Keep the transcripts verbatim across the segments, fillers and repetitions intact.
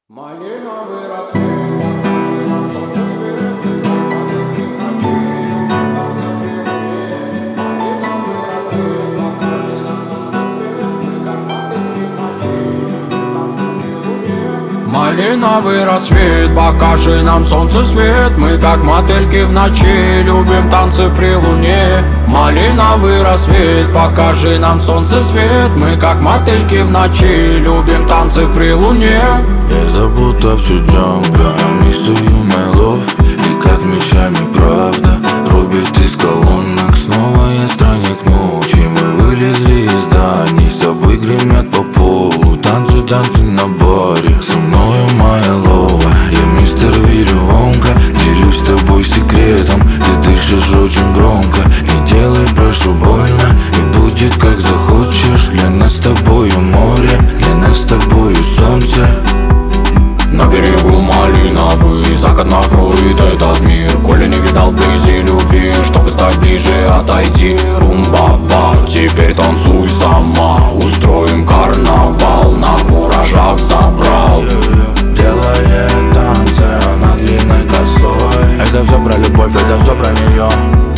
Малиновый рассвет, покажи нам солнце свет, мы как мотыльки в ночи, любим танцами в луне. Малиновый рассвет, покажи нам солнце свет, мы как мотыльки в ночи, любим танцами в луне. Малиновый рассвет, покажи нам солнце свет, мы как мотыльки в ночи, любим танцы при луне. Малиновый рассвет, покажи нам солнце свет, мы как мотыльки в ночи, любим танцы при луне. Я заплутавший джангля, I'm missing you, my love. И как мечами правда рубит из колонок. Снова я странник ночи, мы вылезли из зданий. С тобой гремят по полу, танцы, танцы на баре. Со мною моя лова, я мистер Вилли Вонка. Делюсь с тобой секретом, ты дышишь очень громко. Не делай, прошу, больно, и будет как захочешь. Для нас с тобою море, для нас с тобою солнце. На берегу малиновый, закат накроет этот мир. Коли не видал вблизи любви, чтобы стать ближе, отойди. Румба-ба, теперь танцуй сама. Устроим карнавал, на куражах забрал. Делает танцы, она длинной косой. Это все про любовь, это все про нее.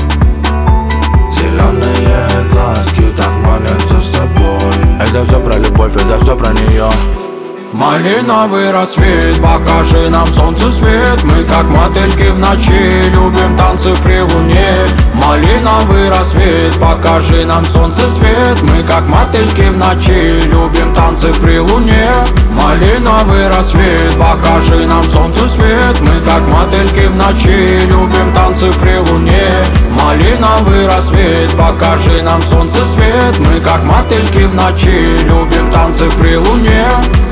Зеленые глазки так манят за собой. Это все про любовь, это все про нее. Малиновый рассвет, покажи нам солнце свет, мы как мотыльки в ночи, любим танцы при луне. Малиновый рассвет, покажи нам солнце свет, мы как мотыльки в ночи, любим танцы при луне. Малиновый рассвет, покажи нам солнце свет, мы как мотыльки в ночи, любим танцы при луне. Малиновый рассвет, покажи нам солнце свет, мы как мотыльки в ночи, любим танцы при луне.